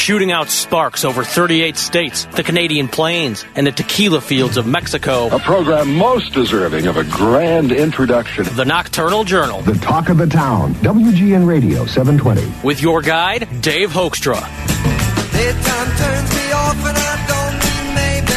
shooting out sparks over 38 states, the Canadian Plains, and the tequila fields of Mexico. A program most deserving of a grand introduction. The Nocturnal Journal. The talk of the town. WGN Radio 720. With your guide, Dave Hoekstra. Daytime turns me off and I don't mean maybe.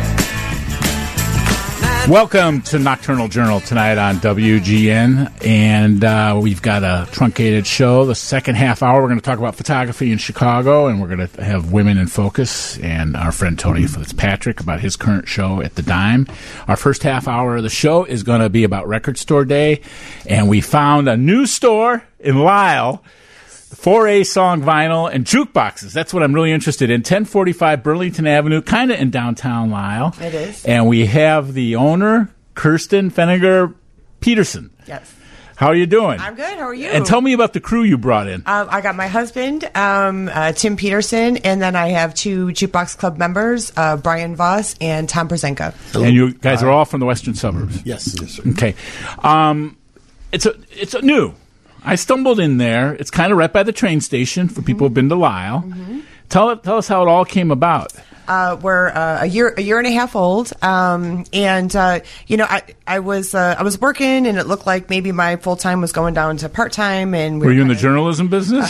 Welcome to Nocturnal Journal tonight on WGN, and we've got a truncated show. The second half hour, we're going to talk about photography in Chicago, and we're going to have Women in Focus and our friend Tony Fitzpatrick about his current show at the Dime. Our first half hour of the show is going to be about Record Store Day, and we found a new store in Lisle, 4A song vinyl and jukeboxes. That's what I'm really interested in. 1045 Burlington Avenue, kind of in downtown Lisle. It is. And we have the owner, Kirsten Feniger Peterson. Yes. How are you doing? I'm good. How are you? And tell me about the crew you brought in. I got my husband, Tim Peterson, and then I have two Jukebox Club members, Brian Voss and Tom Brzenka. And you guys are all from the western suburbs? Yes. Yes, sir. Okay. It's a new. I stumbled in there. It's kind of right by the train station for people who've been to Lisle. Mm-hmm. Tell us how it all came about. We're a year and a half old, and I was working, and it looked like maybe my full time was going down to part time. And were you in the journalism business?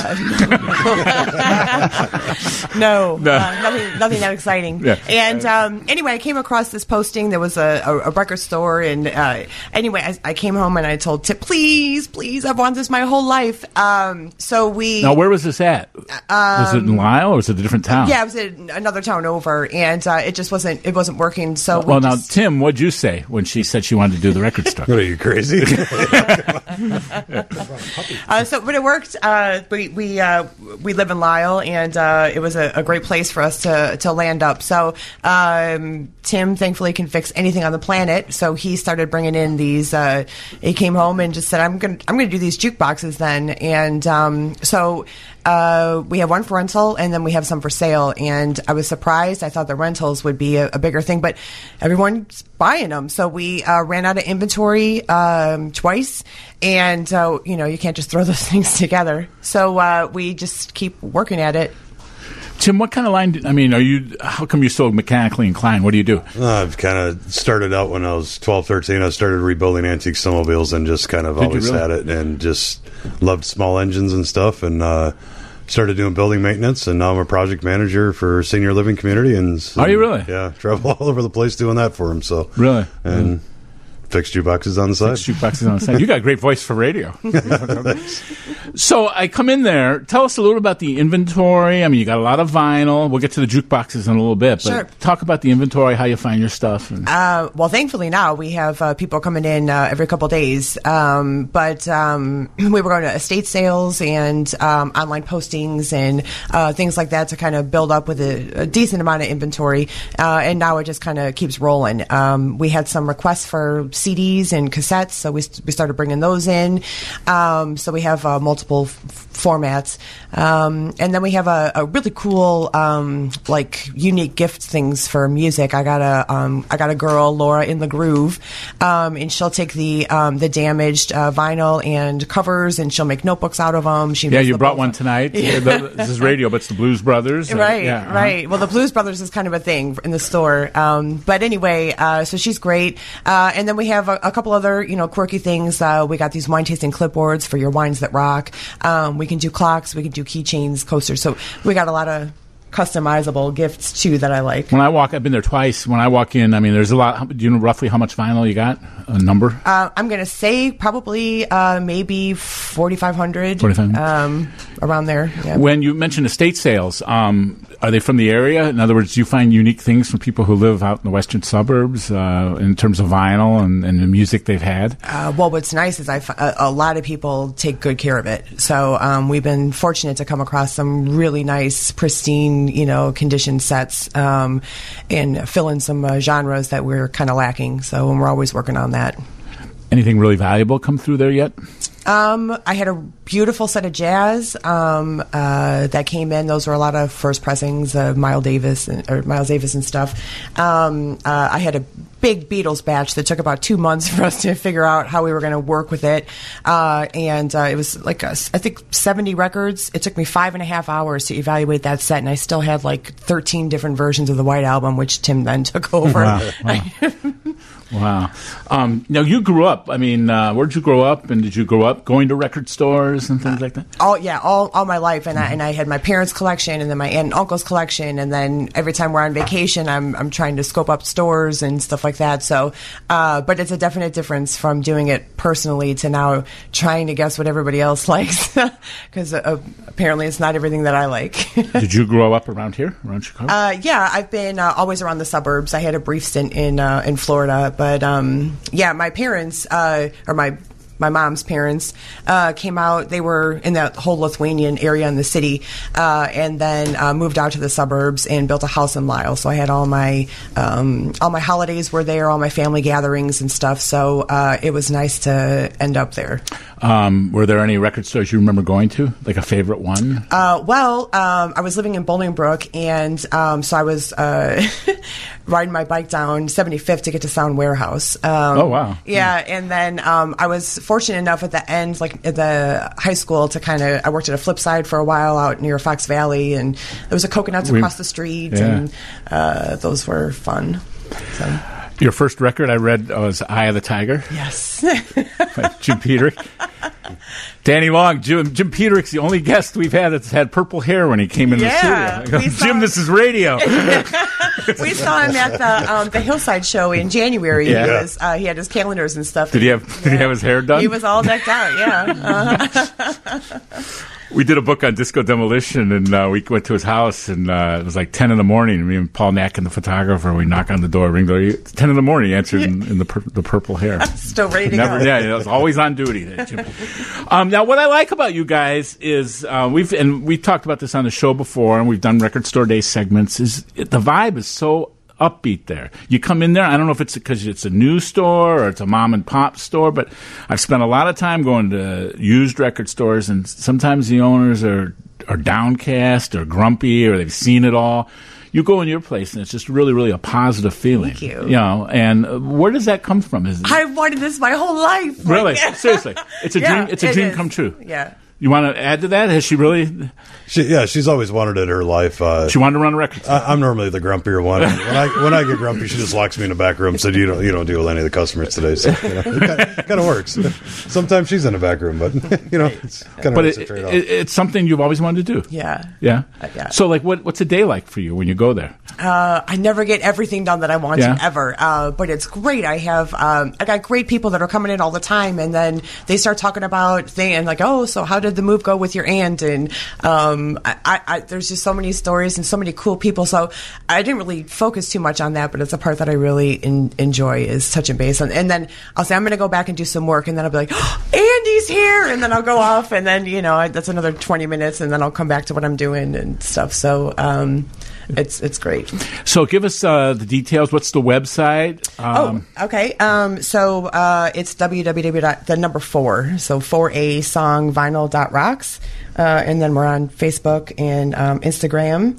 No, nothing that exciting. Yeah. And anyway, I came across this posting. There was a record store, and anyway, I came home and I told Tip, please, I've wanted this my whole life. So we now, where was this at? Was it in Lisle or was it a different town? Yeah, it was in another town over. And it just wasn't working. So now, Tim, what'd you say when she said she wanted to do the record store? What, are you crazy? But it worked. We live in Lisle, and it was a great place for us to land up. So Tim, thankfully, can fix anything on the planet. So he started bringing in these. He came home and just said, "I'm gonna do these jukeboxes then." And so. We have one for rental, and then we have some for sale. And I was surprised. I thought the rentals would be a bigger thing, but everyone's buying them. So we ran out of inventory twice, and you can't just throw those things together. So we just keep working at it. Tim, what kind of line? How come you're so mechanically inclined? What do you do? I've kind of started out when I was 12, 13. I started rebuilding antique snowmobiles and just kind of always had it and just loved small engines and stuff. And started doing building maintenance, and now I'm a project manager for senior living community. And are you really? Yeah, travel all over the place doing that for them. So really, and fix jukeboxes on the side. You got a great voice for radio. So I come in there. Tell us a little about the inventory. You got a lot of vinyl. We'll get to the jukeboxes in a little bit. But sure. Talk about the inventory, how you find your stuff. Well, thankfully now we have people coming in every couple days. But we were going to estate sales and online postings and things like that to kind of build up with a decent amount of inventory. And now it just kind of keeps rolling. We had some requests for CDs and cassettes, so we started bringing those in. So we have multiple formats, and then we have a really cool unique gift things for music. I got a girl, Laura in the Groove, and she'll take the damaged vinyl and covers, and she'll make notebooks out of them. You brought one tonight. This is radio, but it's the Blues Brothers, right? Right. Well, the Blues Brothers is kind of a thing in the store, but anyway, so she's great, and then we have a couple other quirky things. We got these wine tasting clipboards for your wines that rock. We can do clocks, we can do keychains, coasters. So we got a lot of customizable gifts too that I like. I've been there twice. When I walk in, there's a lot. Do you know roughly how much vinyl you got? A number? I'm going to say probably maybe 4,500. Around there. Yeah. When you mentioned estate sales, are they from the area? In other words, do you find unique things from people who live out in the western suburbs in terms of vinyl and the music they've had? Well, what's nice is a lot of people take good care of it. So we've been fortunate to come across some really nice, pristine, condition sets and fill in some genres that we're kind of lacking. So we're always working on that. Anything really valuable come through there yet? I had a beautiful set of jazz that came in. Those were a lot of first pressings of Miles Davis and stuff. I had a big Beatles batch that took about 2 months for us to figure out how we were going to work with it. And it was like, I think 70 records. It took me 5.5 hours to evaluate that set, and I still had like 13 different versions of the White Album, which Tim then took over. Wow. Now, you grew up, where did you grow up? And did you grow up going to record stores and things like that? All my life. And I had my parents' collection and then my aunt and uncle's collection. And then every time we're on vacation, I'm trying to scope up stores and stuff like that. So, but it's a definite difference from doing it personally to now trying to guess what everybody else likes. Because apparently it's not everything that I like. Did you grow up around here, around Chicago? I've been always around the suburbs. I had a brief stint in Florida. But my parents, or my mom's parents, came out. They were in that whole Lithuanian area in the city, and then moved out to the suburbs and built a house in Lisle. So I had all my holidays were there, all my family gatherings and stuff. So it was nice to end up there. Were there any record stores you remember going to, like a favorite one? I was living in Bolingbrook, and so I was riding my bike down 75th to get to Sound Warehouse. Oh, wow. Yeah, and then I was fortunate enough at the end, like at the high school, to I worked at a Flipside for a while out near Fox Valley, and there was a Coconuts across the street, and those were fun. So. Your first record I read was Eye of the Tiger. Yes. By Jim Peterick. Danny Long, Jim Peterick's the only guest we've had that's had purple hair when he came in the studio. Jim, this is radio. We saw him at the Hillside show in January. Yeah. He had his calendars and stuff. Did he have his hair done? He was all decked out, yeah. We did a book on Disco Demolition, and we went to his house, and it was like 10 in the morning. And me and Paul Nack and the photographer, we knock on the door, ring the door. It's 10 in the morning. He answered in the purple hair. Still ready to go. Yeah, he was always on duty. Now, what I like about you guys is we've talked about this on the show before, and we've done Record Store Day segments. The vibe is so upbeat there. You come in there, I don't know if it's because it's a new store or it's a mom and pop store, but I've spent a lot of time going to used record stores, and sometimes the owners are downcast or grumpy or they've seen it all. You go in your place and it's just really, really a positive feeling. Thank you. And where does that come from? I've wanted this my whole life. Really? Seriously. It's a dream. It's a dream come true. Yeah. You want to add to that? Has she really? She's always wanted it in her life. She wanted to run a record store. I'm normally the grumpier one. When I get grumpy, she just locks me in the back room and said, "You don't deal with any of the customers today." So it kind of works. Sometimes she's in the back room, but it's kind of a trade-off. It's something you've always wanted to do. Yeah. Yeah. So, like, what's a day like for you when you go there? I never get everything done that I want to ever, but it's great. I got great people that are coming in all the time, and then they start talking about things and like, oh, so how did the move go with your aunt? And there's just so many stories and so many cool people. So I didn't really focus too much on that, but it's a part that I really enjoy is touching base on. And then I'll say I'm going to go back and do some work, and then I'll be like, oh, Andy's here, and then I'll go off, and then that's another 20 minutes, and then I'll come back to what I'm doing and stuff. So it's great. So give us the details. What's the website? Okay. So it's www.4, so 4asongvinyl.rocks. And then we're on Facebook and Instagram.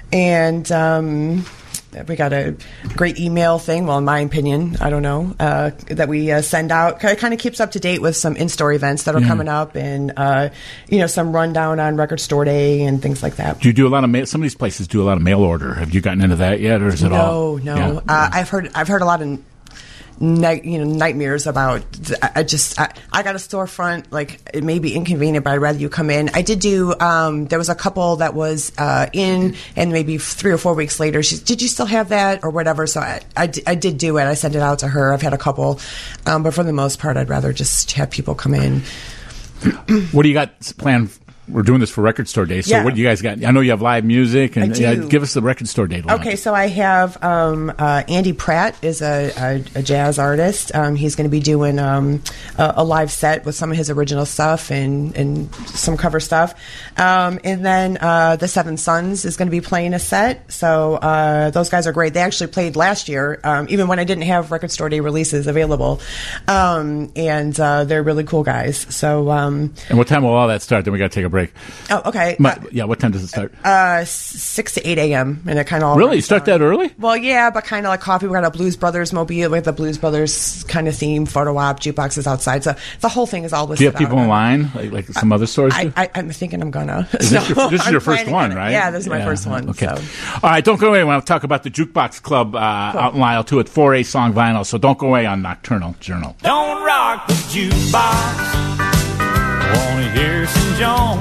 And we got a great email thing, well, in my opinion, I don't know, that we send out. It kind of keeps up to date with some in-store events that are coming up and, some rundown on Record Store Day and things like that. Do you do a lot of mail? Some of these places do a lot of mail order. Have you gotten into that yet, or is it all? No. Yeah. I've heard a lot of nightmares about. I got a storefront. Like, it may be inconvenient, but I'd rather you come in. I did do. There was a couple that was in, and maybe 3 or 4 weeks later, did you still have that or whatever? So I did do it. I sent it out to her. I've had a couple, but for the most part, I'd rather just have people come in. What do you got planned we're doing this for Record Store Day. So Yeah. what do you guys got? I know you have live music, and I do. give us the Record Store Day lineup. Okay, so I have Andy Pratt is a jazz artist. He's going to be doing a live set with some of his original stuff and some cover stuff. And then the Seven Sons is going to be playing a set. So those guys are great. They actually played last year, even when I didn't have Record Store Day releases available. And they're really cool guys. So And what time will all that start? Then we got to take a break. oh, okay. What time does it start? 6 to 8 a.m. and it kind of all Really? You runs start down. that early? Well, yeah, but kind of like coffee. We got a Blues Brothers mobile with the Blues Brothers kind of theme, photo op, jukeboxes outside. So the whole thing is all listed. Do you have people out. in line like some other stores do? I'm thinking I'm gonna. This is your first planning one, on it. right? Yeah, this is my first one. Okay. So. All right, don't go away. I want to talk about the Jukebox Club out in Lisle, too, at 4A Song Vinyl. So don't go away on Nocturnal Journal. Don't rock the jukebox. I wanna hear some Jones.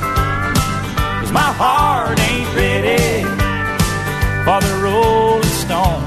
'Cause my heart ain't ready for the Rolling Stones.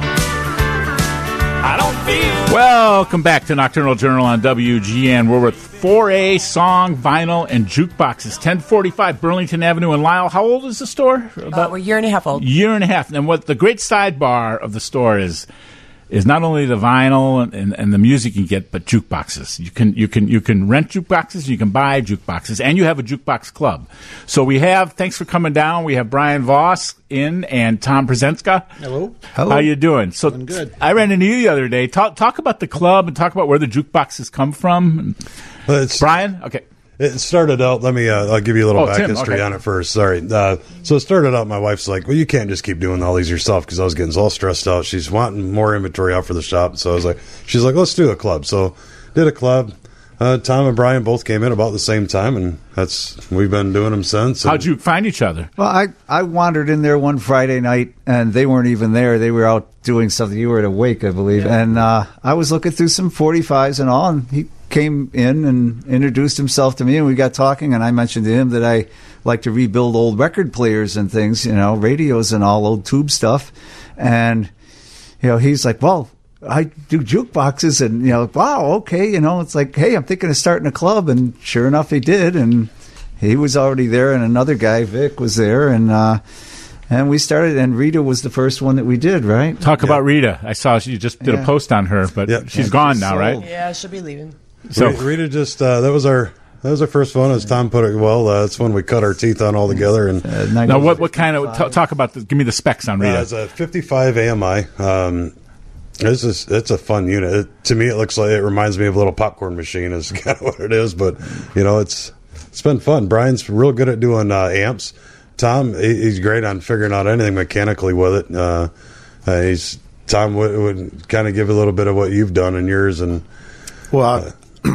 I don't feel. Welcome back to Nocturnal Journal on WGN. We're with 4A Song Vinyl and Jukeboxes, 1045 Burlington Avenue in Lisle. How old is the store? We're a year and a half old. Year and a half. And what the great sidebar of the store is not only the vinyl and the music you can get, but jukeboxes. You can rent jukeboxes, you can buy jukeboxes, and you have a jukebox club. So we have, thanks for coming down, we have Brian Voss in and Tom Przenska. Hello. How you doing? So Doing good. I ran into you the other day. Talk about the club and talk about where the jukeboxes come from. Brian? Okay. It started out, I'll give you a little back Tim, history okay. on it first. Sorry. So it started out, my wife's like, well, you can't just keep doing all these yourself, because I was getting all stressed out. She's wanting more inventory out for the shop. So I was like, she's like, let's do a club. So did a club. Tom and Brian both came in about the same time, and we've been doing them since. How'd you find each other? Well, I wandered in there one Friday night, and they weren't even there. They were out doing something. You were at a wake, I believe. Yeah. And I was looking through some 45s and all, and he came in and introduced himself to me, and we got talking, and I mentioned to him that I like to rebuild old record players and things, radios and all, old tube stuff. And, he's like, well, I do jukeboxes, and, wow, okay, it's like, hey, I'm thinking of starting a club, and sure enough, he did, and he was already there, and another guy, Vic, was there, and we started, and Rita was the first one that we did, right? Talk about Rita. I saw you just did a post on her, but she's gone now, right? Yeah, she'll be leaving. So Rita just that was our first one, as Tom put it well. That's when we cut our teeth on all together. And now, what kind of talk about? Give me the specs on Rita. It's a 55 AMI. It's a fun unit. To me, it reminds me of a little popcorn machine. Is kind of what it is. But it's been fun. Brian's real good at doing amps. Tom, he's great on figuring out anything mechanically with it. Tom would kind of give a little bit of what you've done in yours. And well,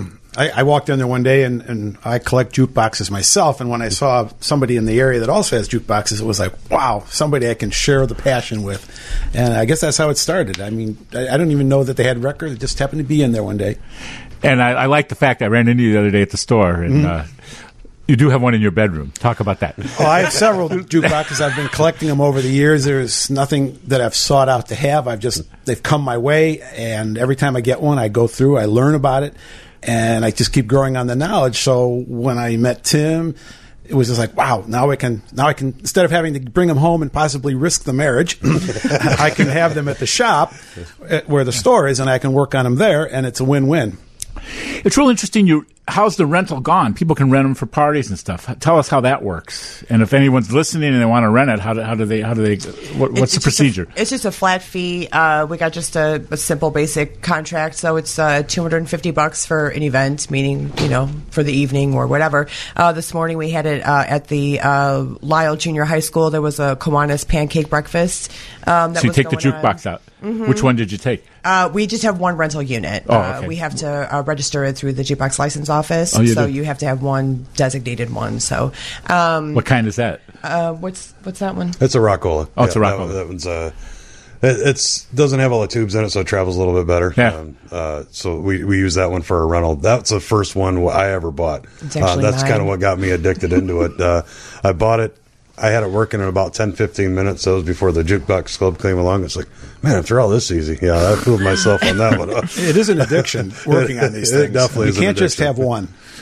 I walked in there one day, and I collect jukeboxes myself. And when I saw somebody in the area that also has jukeboxes, it was like, wow, somebody I can share the passion with. And I guess that's how it started. I mean, I don't even know that they had records. It just happened to be in there one day. And I like the fact I ran into you the other day at the store, and you do have one in your bedroom. Talk about that. Oh, I have several jukeboxes. I've been collecting them over the years. There's nothing that I've sought out to have. They've come my way, and every time I get one, I go through, I learn about it, and I just keep growing on the knowledge. So when I met Tim, it was just like, wow, now I can, instead of having to bring them home and possibly risk the marriage, I can have them at the shop where the store is, and I can work on them there, and it's a win-win. It's real interesting. How's the rental gone? People can rent them for parties and stuff. Tell us how that works. And if anyone's listening and they want to rent it, how do they? What's the procedure? It's just a flat fee. We got just a simple, basic contract. So it's $250 for an event, meaning for the evening or whatever. This morning we had it at the Lisle Junior High School. There was a Kiwanis pancake breakfast. So you take the jukebox out. Mm-hmm. Which one did you take? We just have one rental unit. Okay. We have to register it through the jukebox license office. Oh, so you have to have one designated one. So, what kind is that? What's that one? It's a Rockola. Oh, it's a Rockola. That one's it doesn't have all the tubes in it, so it travels a little bit better. Yeah. So we use that one for a rental. That's the first one I ever bought. It's actually that's kind of what got me addicted into it. I bought it. I had it working in about 10-15 minutes. That was before the Jukebox Club came along. It's like, man, after all this easy. Yeah, I fooled myself on that one. It is an addiction working on these things. It definitely is. You can't just have one.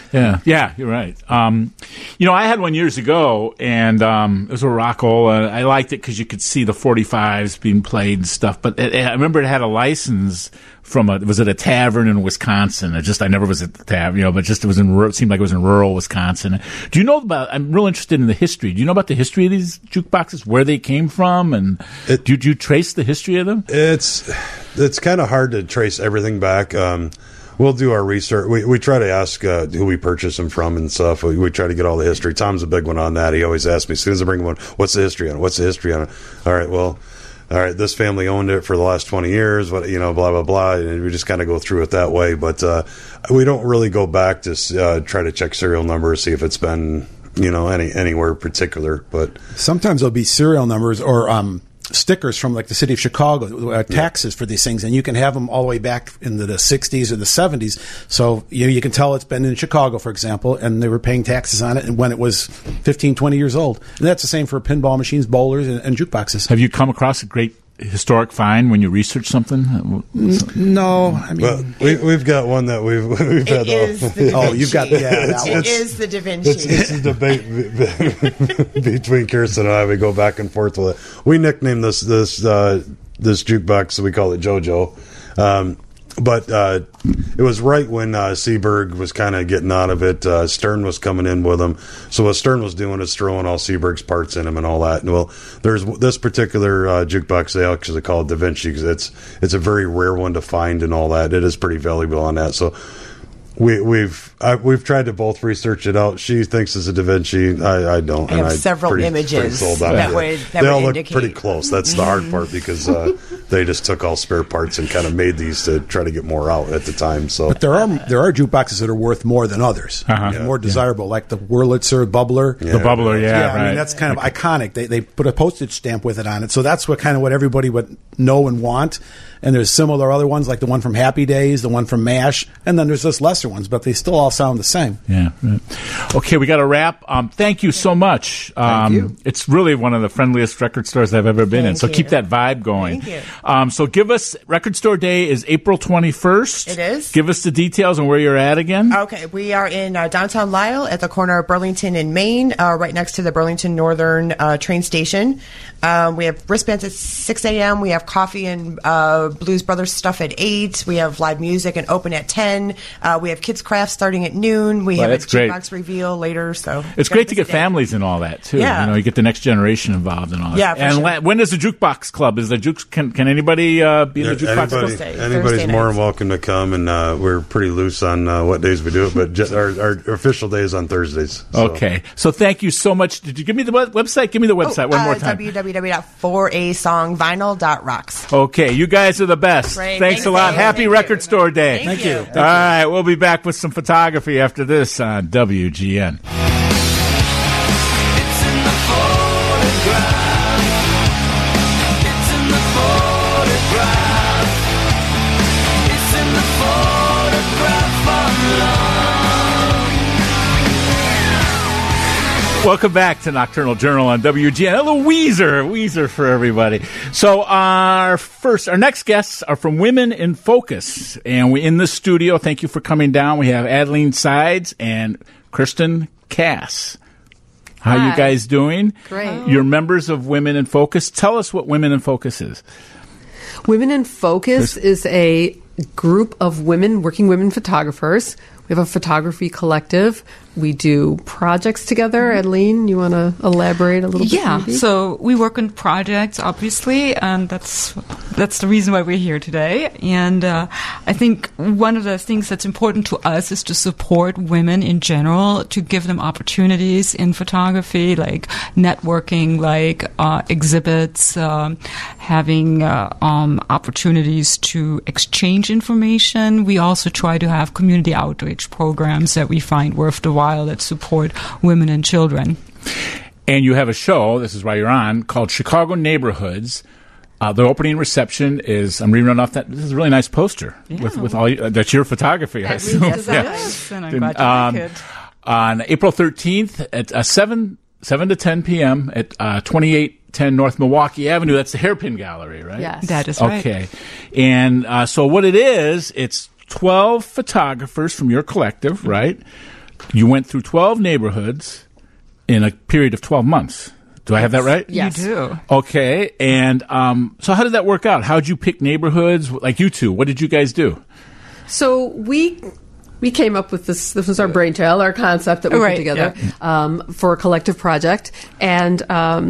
Yeah, you're right. I had one years ago, and it was a rock'n'roll. I liked it because you could see the 45s being played and stuff. But I remember it had a license from was it a tavern in Wisconsin? I never was at the tavern, but just it seemed like it was in rural Wisconsin. Do you know I'm real interested in the history. Do you know about the history of these jukeboxes, where they came from, and do you trace the history of them? It's kind of hard to trace everything back. We'll do our research. We try to ask who we purchase them from and stuff. We try to get all the history. Tom's a big one on that. He always asks me, as soon as I bring one, what's the history on it? What's the history on it? All right, this family owned it for the last 20 years, blah, blah, blah. And we just kind of go through it that way. But we don't really go back to try to check serial numbers, see if it's been, anywhere particular. But sometimes there'll be serial numbers or stickers from like the city of Chicago, taxes for these things, and you can have them all the way back into the 60s or the 70s. So you can tell it's been in Chicago, for example, and they were paying taxes on it and when it was 15, 20 years old. And that's the same for pinball machines, bowlers, and jukeboxes. Have you come across a great historic find when you research something? No, I mean, well, we've got one that we've had. You've got it is the Da Vinci. It's a debate between Kirsten and I. We go back and forth with it. We nicknamed this jukebox, so we call it JoJo. But it was right when Seeburg was kind of getting out of it. Stern was coming in with him. So what Stern was doing is throwing all Seeburg's parts in him and all that. And well, there's this particular jukebox they actually call it Da Vinci because it's a very rare one to find and all that. It is pretty valuable on that. So we've tried to both research it out. She thinks it's a Da Vinci. I don't. I have several images that they all would look indicate. pretty close. That's the hard part because they just took all spare parts and kind of made these to try to get more out at the time. So, but there are jukeboxes that are worth more than others, more desirable, like the Wurlitzer Bubbler. The Bubbler, right. I mean that's kind of iconic. They put a postage stamp with it on it, so that's what everybody would know and want. And there's similar other ones like the one from Happy Days, the one from MASH, and then there's this lesser ones, but they still all sound the same. Yeah. Okay, we got to wrap. Thank you so much. Thank you. It's really one of the friendliest record stores I've ever been in, so keep that vibe going. Thank you. So give us, Record Store Day is April 21st. It is. Give us the details on where you're at again. Okay, we are in downtown Lisle at the corner of Burlington and Main, right next to the Burlington Northern train station. We have wristbands at 6 a.m. We have coffee and Blues Brothers stuff at 8. We have live music and open at 10. We have kids crafts starting at noon. We have a jukebox reveal later. So it's great to get families and all that too. Yeah. You get the next generation involved and all that. Yeah, for sure. When is the jukebox club? Is the can anybody be in the jukebox club? Anybody's more than welcome to come, and we're pretty loose on what days we do it. But our official day is on Thursdays. So. Okay, so thank you so much. Did you give me the website? Give me the website one more time. www.4asongvinyl.rocks. Okay, you guys are the best. Great. Thanks a lot. Happy Record Store Day. Thank you. All right, we'll be back with some photography after this on WGN. It's in the photograph. It's in the photograph. It's in the photograph of love. Welcome back to Nocturnal Journal on WGN. A little Weezer for everybody. So our next guests are from Women in Focus, and we in the studio. Thank you for coming down. We have Adeline Sides and Kirsten Cass. How are you guys doing? Great. You're members of Women in Focus. Tell us what Women in Focus is. Women in Focus is a group of working women photographers. We have a photography collective. We do projects together. Adeline, you want to elaborate a little bit? Yeah, maybe? So we work on projects, obviously, and that's the reason why we're here today. And I think one of the things that's important to us is to support women in general, to give them opportunities in photography, like networking, like exhibits, having opportunities to exchange information. We also try to have community outreach programs that we find worth the while that support women and children. And you have a show, this is why you're on, called Chicago Neighborhoods. The opening reception is, I'm reading off that, this is a really nice poster with all that's your photography, I assume. Yes, and I'm glad you like it. On April 13th at 7 to 10 p.m. at 2810 North Milwaukee Avenue. That's the Hairpin Gallery, right? Yes. That is right. Okay. And so what it is, it's 12 photographers from your collective, right? you went through 12 neighborhoods in a period of 12 months. Do I have that right? Yes. You do. Okay. And so how did that work out? How did you pick neighborhoods? Like you two, what did you guys do? So we came up with this. This was our brainchild, our concept that we put together for a collective project, and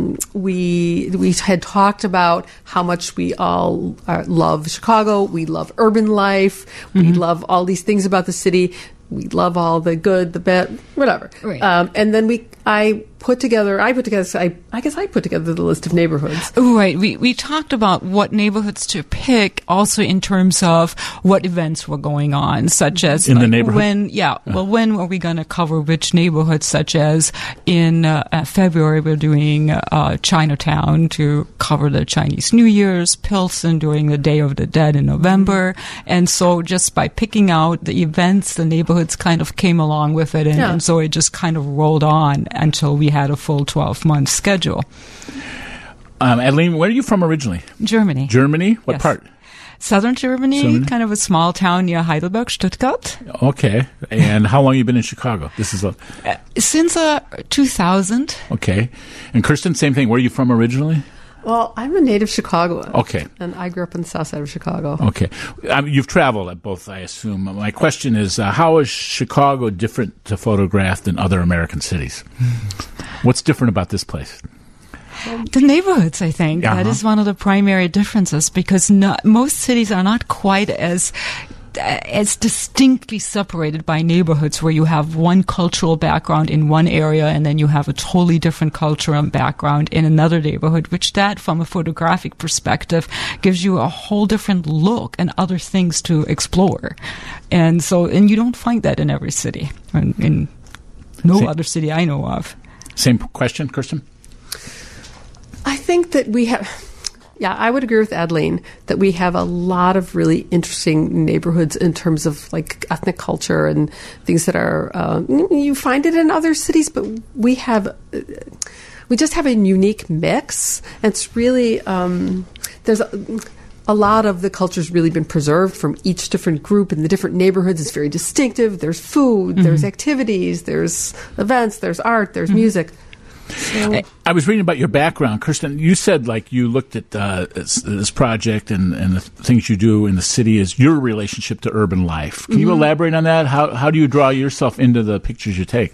we had talked about how much we all love Chicago. We love urban life. We love all these things about the city. We love all the good, the bad, whatever. Right. And then I put together the list of neighborhoods. Right. We talked about what neighborhoods to pick, also in terms of what events were going on, such as in the neighborhood. When are we going to cover which neighborhoods? Such as in February, we're doing Chinatown to cover the Chinese New Year's, Pilsen during the Day of the Dead in November, and so just by picking out the events, the neighborhoods kind of came along with it, and so it just kind of rolled on until we had a full 12-month schedule. Adeline, where are you from originally? Germany. Germany? What part? Southern Germany, kind of a small town near Heidelberg, Stuttgart. Okay. And how long have you been in Chicago? This is since 2000. Okay. And Kirsten, same thing. Where are you from originally? Well, I'm a native Chicagoan. Okay. And I grew up on the south side of Chicago. Okay. You've traveled at both, I assume. My question is, how is Chicago different to photograph than other American cities? What's different about this place? The neighborhoods, I think. That is one of the primary differences, because most cities are not quite as distinctly separated by neighborhoods, where you have one cultural background in one area and then you have a totally different cultural background in another neighborhood, which that, from a photographic perspective, gives you a whole different look and other things to explore. And you don't find that in every city, in no other city I know of. Same question, Kirsten? I think that we have... Yeah, I would agree with Adeline that we have a lot of really interesting neighborhoods in terms of like ethnic culture and things that are, you find it in other cities, but we just have a unique mix. And it's really, there's a lot of the culture's really been preserved from each different group, and the different neighborhoods is very distinctive. There's food, there's activities, there's events, there's art, there's music. So. I was reading about your background, Kirsten. You said like you looked at this project and the things you do in the city as your relationship to urban life. Can you elaborate on that? How do you draw yourself into the pictures you take?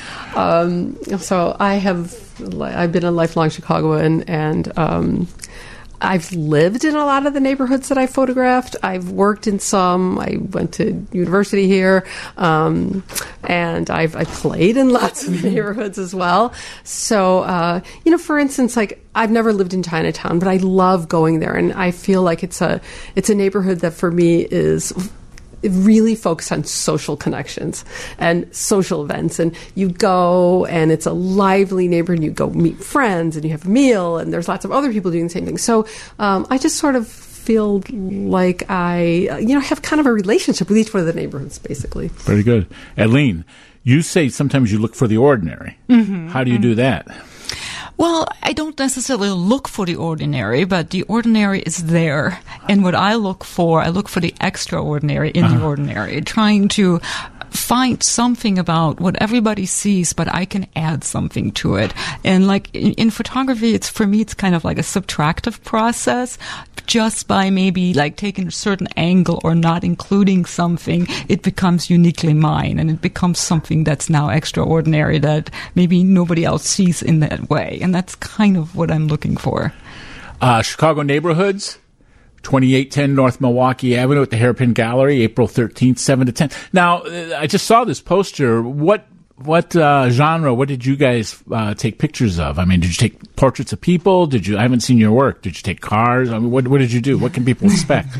So I've been a lifelong Chicagoan, and I've lived in a lot of the neighborhoods that I photographed. I've worked in some. I went to university here, and I played in lots of neighborhoods as well. So, for instance, like I've never lived in Chinatown, but I love going there, and I feel like it's a neighborhood that for me is really focused on social connections and social events. And you go, and it's a lively neighborhood, and you go meet friends, and you have a meal, and there's lots of other people doing the same thing. So I just sort of feel like I have kind of a relationship with each one of the neighborhoods, basically. Very good. Adeline, you say sometimes you look for the ordinary. How do you do that? Well, I don't necessarily look for the ordinary, but the ordinary is there. And what I look for the extraordinary in the ordinary, trying to find something about what everybody sees, but I can add something to it. And like in photography, for me, it's kind of like a subtractive process. Just by maybe like taking a certain angle or not including something, it becomes uniquely mine, and it becomes something that's now extraordinary that maybe nobody else sees in that way. And that's kind of what I'm looking for. Chicago neighborhoods. 2810 North Milwaukee Avenue at the Hairpin Gallery, April 13th, 7 to 10. Now, I just saw this poster. What genre, what did you guys take pictures of? I mean, did you take portraits of people? I haven't seen your work. Did you take cars? I mean, what did you do? What can people expect?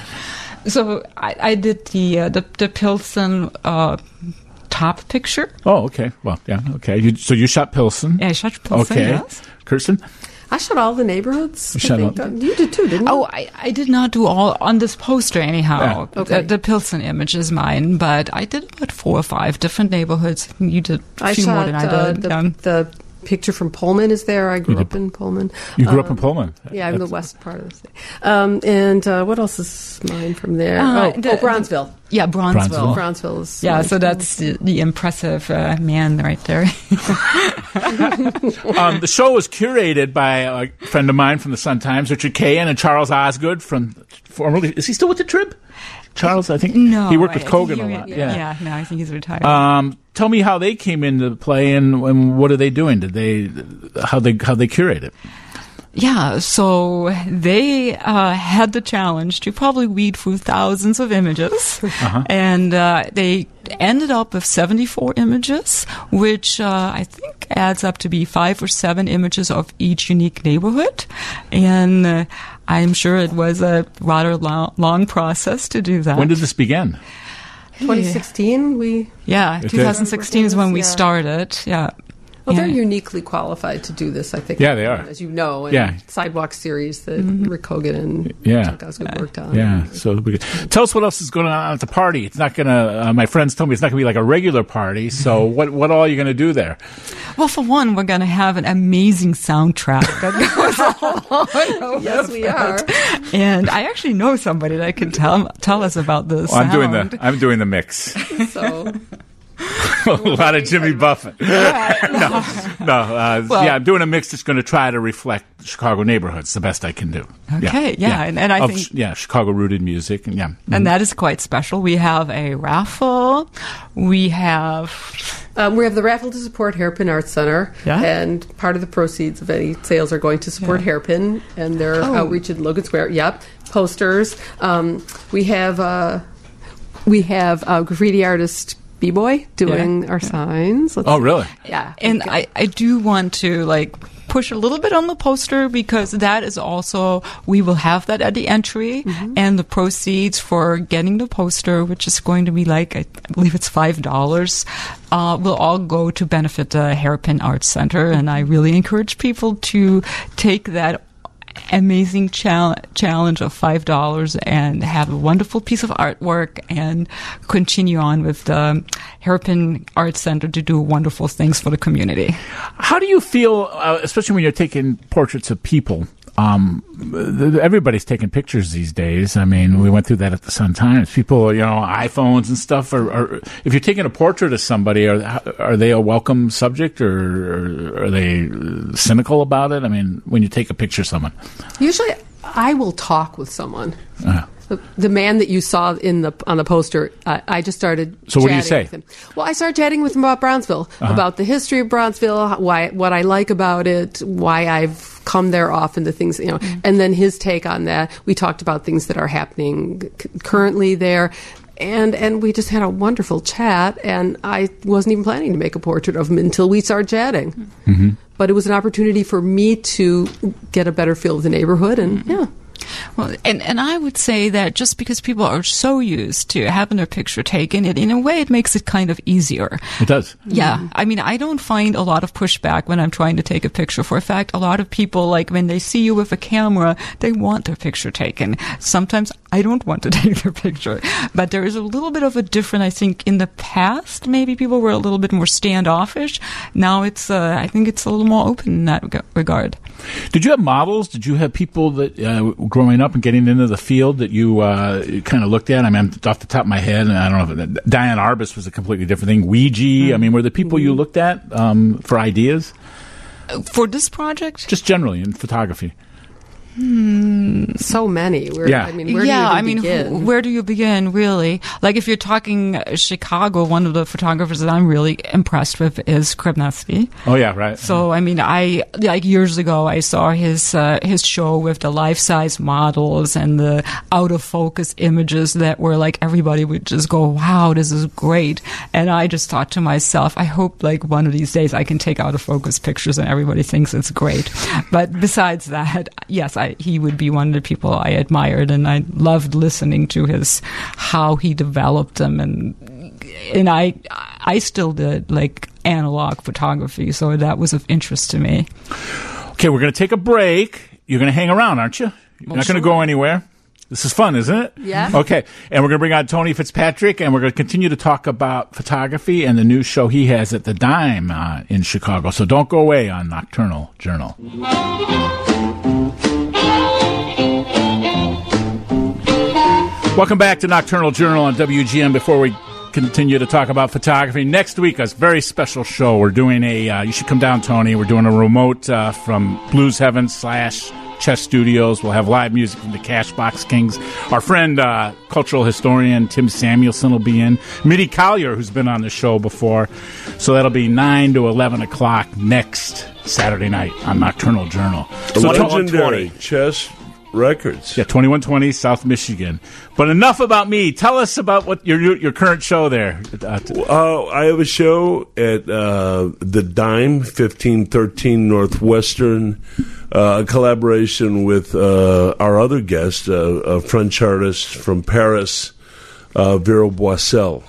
So I did the Pilsen top picture. Oh, okay. Well, yeah, okay. So you shot Pilsen. Yeah, I shot Pilsen, okay. Yes. Kirsten? I shot all the neighborhoods. You did too, didn't you? Oh, I did not do all on this poster anyhow. Yeah. Okay. The Pilsen image is mine, but I did about 4 or 5 different neighborhoods. You did a few more than I did. The picture from Pullman is there. I grew up in Pullman. You grew up in Pullman? Yeah, I'm the west part of the state. And what else is mine from there? Bronzeville. Yeah, Bronzeville. Bronzeville is so that's the impressive man right there. The show was curated by a friend of mine from the Sun-Times, Richard Cahan, and Charles Osgood from formerly. Is he still with the Trib? Charles, I think. No, he worked with Kogan a lot. Yeah, no, I think he's retired. Tell me how they came into play and what are they doing? How they curate it? Yeah, so they had the challenge to probably weed through thousands of images, and they ended up with 74 images, which I think adds up to be 5 or 7 images of each unique neighborhood, and I'm sure it was a rather long process to do that. When did this begin? 2016. 2016 is when we started. Yeah. Well, they're uniquely qualified to do this, I think. Yeah, they are. As you know, Sidewalk series that Rick Hogan and Chuck Osgood worked on. Yeah. So tell us what else is going on at the party. It's not going to, my friends told me it's not going to be like a regular party. So what all are you going to do there? Well, for one, we're going to have an amazing soundtrack that goes along. Yes, we are. And I actually know somebody that can tell us about this. Well, I'm doing the mix. So... a lot of Jimmy Buffett. I'm doing a mix that's going to try to reflect Chicago neighborhoods the best I can do. Okay, And I think Chicago-rooted music, and and that is quite special. We have a raffle. We have the raffle to support Hairpin Arts Center, and part of the proceeds of any sales are going to support Hairpin and their outreach in Logan Square. Yep, posters. We have graffiti artist B-Boy doing our signs. Really? Yeah. And I do want to push a little bit on the poster because that is also, we will have that at the entry and the proceeds for getting the poster, which is going to be I believe it's $5, will all go to benefit the Hairpin Arts Center. And I really encourage people to take that amazing challenge of $5 and have a wonderful piece of artwork and continue on with the Hairpin Arts Center to do wonderful things for the community. How do you feel, especially when you're taking portraits of people? Everybody's taking pictures these days. I mean, we went through that at the Sun-Times. People, iPhones and stuff. Or if you're taking a portrait of somebody, are they a welcome subject, or are they cynical about it? I mean, when you take a picture of someone, usually I will talk with someone. The man that you saw on the poster, I just started. So what do you say? With him. Well, I started chatting with him about Brownsville, about the history of Brownsville, what I like about it, why I've come there often, the things and then his take on that. We talked about things that are happening currently there. And we just had a wonderful chat, and I wasn't even planning to make a portrait of him until we started chatting. Mm-hmm. But it was an opportunity for me to get a better feel of the neighborhood, and Well, and I would say that just because people are so used to having their picture taken, in a way it makes it kind of easier. It does. Yeah. I mean, I don't find a lot of pushback when I'm trying to take a picture. For a fact, a lot of people, when they see you with a camera, they want their picture taken. Sometimes I don't want to take their picture. But there is a little bit of a difference, I think, in the past. Maybe people were a little bit more standoffish. Now it's, I think it's a little more open in that regard. Did you have models? Did you have people that, growing up and getting into the field that you kind of looked at? I mean, off the top of my head, and I don't know if Diane Arbus was a completely different thing. Ouija, I mean, were the people you looked at for ideas? For this project? Just generally in photography. So many. Where do you begin, really? If you're talking Chicago, one of the photographers that I'm really impressed with is Kribnevsky. Oh, yeah, right. So, I mean, years ago, I saw his show with the life-size models and the out-of-focus images that were everybody would just go, wow, this is great. And I just thought to myself, I hope one of these days I can take out-of-focus pictures and everybody thinks it's great. But besides that, yes, he would be one of the people I admired, and I loved listening to how he developed them, and I still did analog photography, so that was of interest to me. Okay, we're going to take a break. You're going to hang around, aren't you? You're not going to go anywhere. This is fun, isn't it? Yeah. Okay, and we're going to bring on Tony Fitzpatrick, and we're going to continue to talk about photography and the new show he has at the Dime in Chicago. So don't go away on Nocturnal Journal. Welcome back to Nocturnal Journal on WGN. Before we continue to talk about photography, next week a very special show. We're doing you should come down, Tony. We're doing a remote from Blues Heaven / Chess Studios. We'll have live music from the Cashbox Kings. Our friend, cultural historian Tim Samuelson will be in. Mitty Collier, who's been on the show before. So that'll be 9 to 11 o'clock next Saturday night on Nocturnal Journal. So legendary Chess Records. Yeah, 2120 South Michigan. But enough about me. Tell us about what your current show there. I have a show at the Dime, 1513 Northwestern, a collaboration with our other guest, a French artist from Paris, Vera Boissel,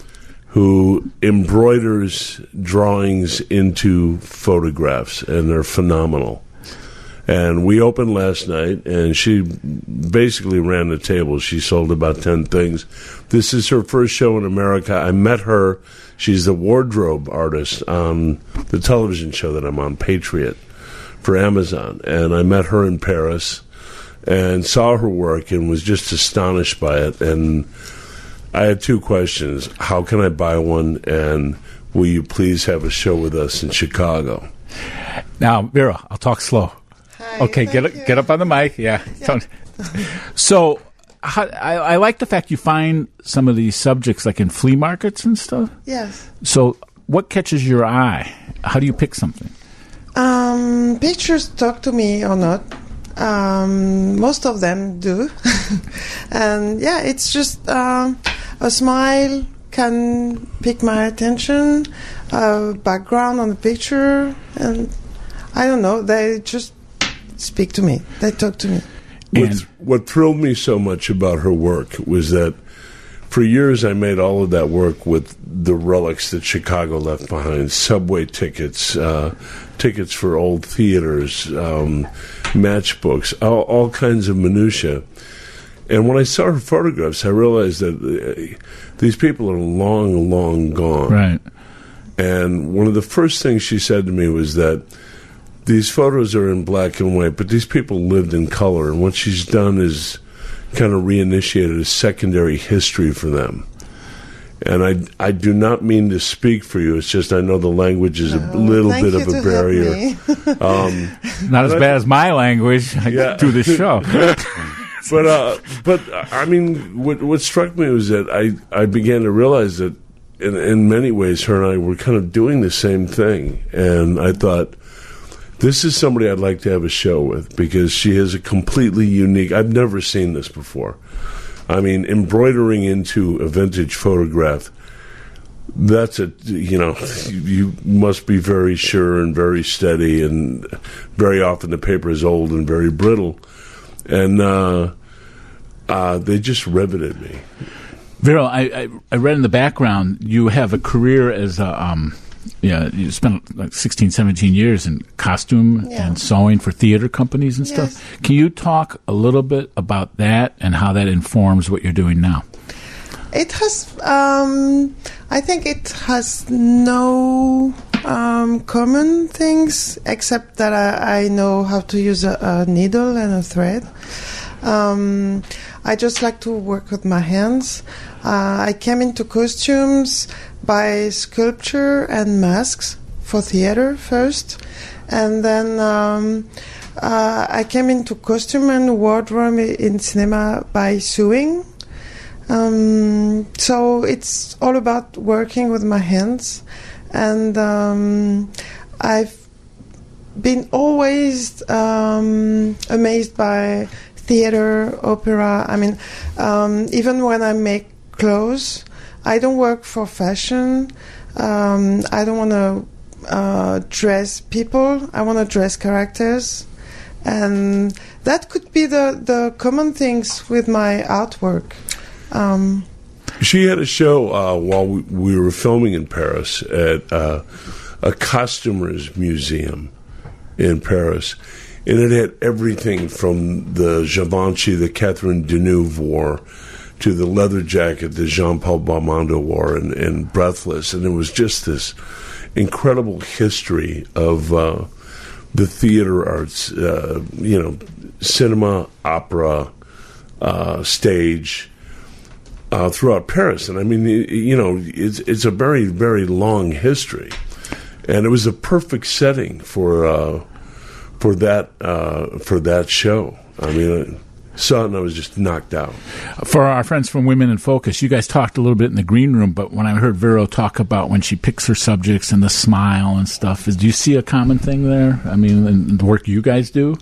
who embroiders drawings into photographs, and they're phenomenal. And we opened last night, and she basically ran the table. She sold about 10 things. This is her first show in America. I met her. She's the wardrobe artist on the television show that I'm on, Patriot, for Amazon. And I met her in Paris and saw her work and was just astonished by it. And I had two questions. How can I buy one? And will you please have a show with us in Chicago? Now, Vera, I'll talk slow. Hi, okay, get up on the mic. Yeah. So I like the fact you find some of these subjects like in flea markets and stuff. Yes. So what catches your eye? How do you pick something? Pictures talk to me or not. Most of them do. And yeah, it's just a smile can pick my attention, background on the picture, and I don't know, they just speak to me. They talk to me. What thrilled me so much about her work was that for years I made all of that work with the relics that Chicago left behind, subway tickets, tickets for old theaters, matchbooks, all kinds of minutia. And when I saw her photographs, I realized that these people are long, long gone. Right. And one of the first things she said to me was that these photos are in black and white, but these people lived in color. And what she's done is kind of reinitiated a secondary history for them. And I do not mean to speak for you. It's just I know the language is a little bit of a barrier. Not as bad as my language. I do this show. But I mean, what struck me was that I began to realize that in many ways her and I were kind of doing the same thing. And I thought, this is somebody I'd like to have a show with because she has a completely unique... I've never seen this before. I mean, embroidering into a vintage photograph, that's you must be very sure and very steady, and very often the paper is old and very brittle. And they just riveted me. Vera, I read in the background you have a career as a... you spent like 16, 17 years in costume and sewing for theater companies and stuff. Can you talk a little bit about that and how that informs what you're doing now? It has, I think it has no common things except that I know how to use a needle and a thread. I just like to work with my hands. I came into costumes by sculpture and masks for theater first, and then I came into costume and wardrobe in cinema by sewing. So it's all about working with my hands, and I've been always amazed by theater, opera. I mean, even when I make clothes, I don't work for fashion. I don't want to dress people. I want to dress characters. And that could be the common things with my artwork. She had a show while we were filming in Paris at a costumer's museum in Paris. And it had everything from the Givenchy that Catherine Deneuve wore to the leather jacket that Jean-Paul Belmondo wore and Breathless. And it was just this incredible history of the theater arts, cinema, opera, stage, throughout Paris. And I mean, it's a very, very long history. And it was a perfect setting for that show. I mean, I saw it and I was just knocked out. For our friends from Women in Focus, you guys talked a little bit in the green room, but when I heard Vero talk about when she picks her subjects and the smile and stuff, do you see a common thing there? I mean, in the work you guys do?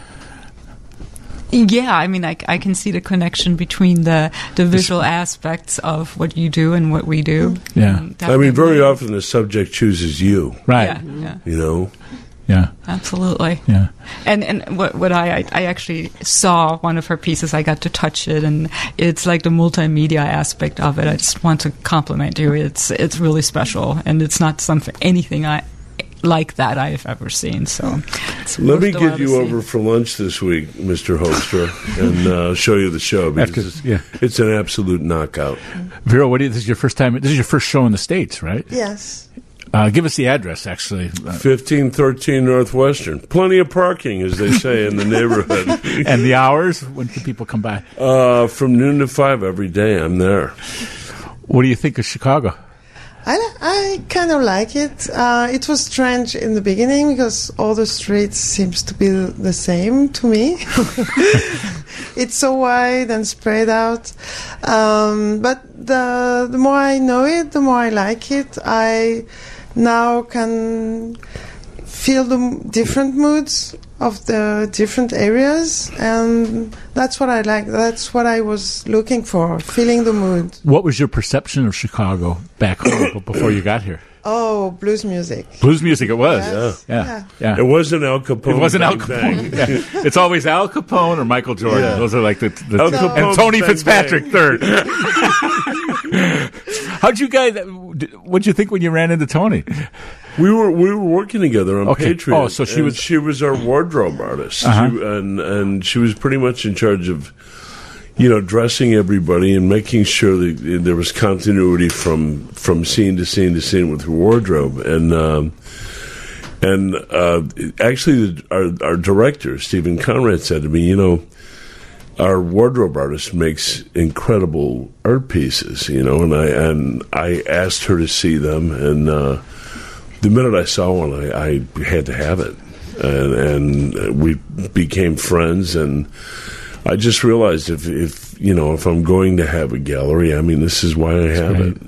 Yeah, I mean, I can see the connection between the visual aspects of what you do and what we do. Yeah. I mean, very often the subject chooses you. Right. Yeah. You know? Yeah. Absolutely. Yeah. And what I actually saw one of her pieces, I got to touch it, and it's like the multimedia aspect of it. I just want to compliment you. It's really special, and it's not anything like that I have ever seen. So let me get you over for lunch this week, Mr. Hoekstra, and show you the show, because it's an absolute knockout. Vero, this is your first time? This is your first show in the States, right? Yes. Give us the address, actually. 1513 Northwestern. Plenty of parking, as they say in the neighborhood. And the hours? When can people come by? From noon to 5 every day. I'm there. What do you think of Chicago? I kind of like it. It was strange in the beginning because all the streets seems to be the same to me. It's so wide and spread out. But the more I know it, the more I like it. I now can feel the different moods of the different areas, and that's what I like. That's what I was looking for, feeling the mood. What was your perception of Chicago back home before you got here? Oh, blues music. Blues music, it was. Yes. Yeah. It wasn't Al Capone. It wasn't Al Capone. Yeah. It's always Al Capone or Michael Jordan. Yeah. Those are like the Al Capone, and Tony bang, Fitzpatrick third. How'd you guys? What'd you think when you ran into Tony? We were working together on Patriot. Oh, so she was our wardrobe artist, Uh-huh. and she was pretty much in charge of, dressing everybody and making sure that there was continuity from scene to scene to scene with her wardrobe. And actually, our director Stephen Conrad said to me, our wardrobe artist makes incredible art pieces, and I asked her to see them, and the minute I saw one, I had to have it, and we became friends. And I just realized if I'm going to have a gallery, I mean, this is why I have it.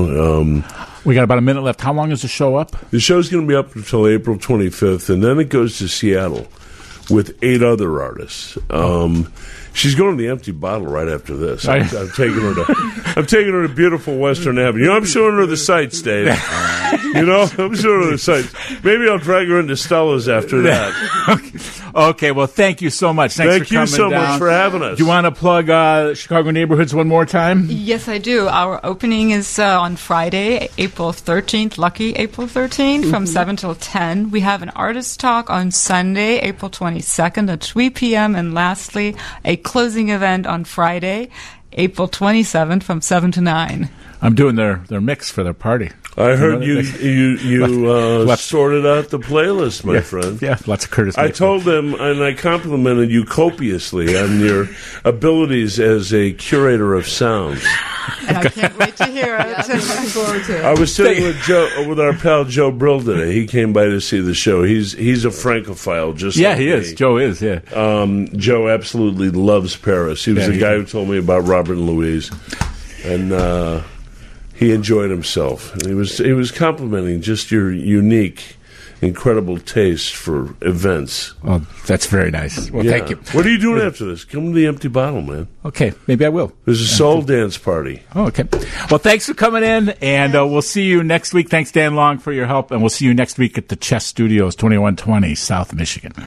We got about a minute left. How long is the show up? The show's going to be up until April 25th, and then it goes to Seattle with 8 other artists. She's going to the Empty Bottle right after this. I'm taking her to beautiful Western Avenue. I'm showing her the sights, Dave. I'm showing her the sights. Maybe I'll drag her into Stella's after that. Okay, well, thank you so much. Thanks Thank for you coming so down. much for having us. Do you want to plug Chicago Neighborhoods one more time? Yes, I do. Our opening is on Friday, April 13th, lucky April 13th, from 7 till 10. We have an artist talk on Sunday, April 22nd at 3 p.m. And lastly, a closing event on Friday, April 27th from 7 to 9. I'm doing their mix for their party. I heard you sorted out the playlist, my friend. Yeah, lots of Curtis. I told them, and I complimented you copiously on your abilities as a curator of sounds. And I can't wait to hear it. Looking forward to it. I was sitting with our pal Joe Brill today. He came by to see the show. He's a Francophile, just like he me. is. Joe is. Yeah. Joe absolutely loves Paris. He was the guy who told me about Robert and Louise, and he enjoyed himself. And he was complimenting just your unique, incredible taste for events. Oh, that's very nice. Well, thank you. What are you doing after this? Come to the Empty Bottle, man. Okay, maybe I will. There's a soul dance party. Oh, okay. Well, thanks for coming in, and we'll see you next week. Thanks, Dan Long, for your help, and we'll see you next week at the Chess Studios, 2120 South Michigan.